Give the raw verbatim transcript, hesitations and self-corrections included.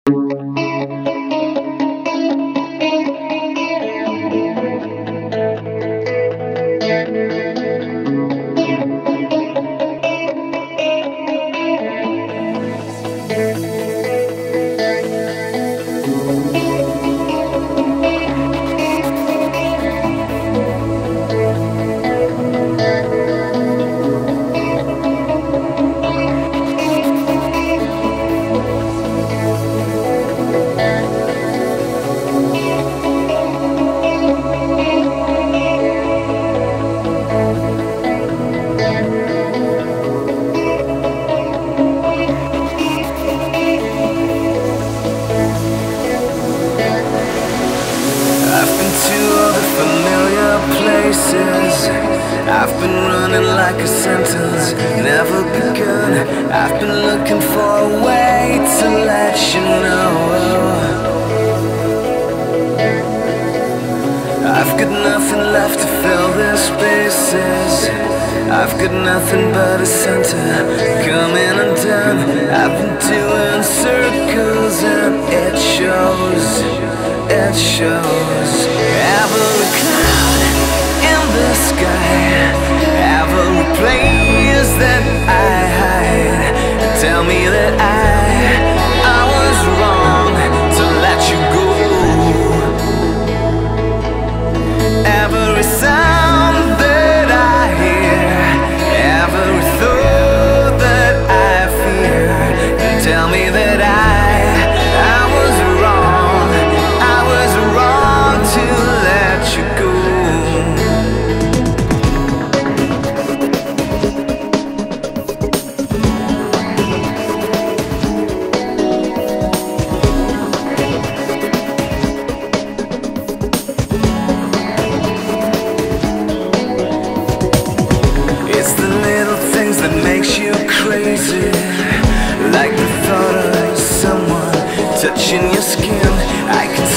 I've been running like a sentence, never begun. I've been looking for a way to let you know I've got nothing left to fill the spaces. I've got nothing but a center, coming undone. I've been doing circles and it shows, it shows. Every cloud in the sky, every place that I hide, tell me that I, I was wrong to let you go. Every sound that I hear, every thought that I fear, tell me that I, I was wrong, I was wrong to let you go. Like the thought of someone touching your skin. I can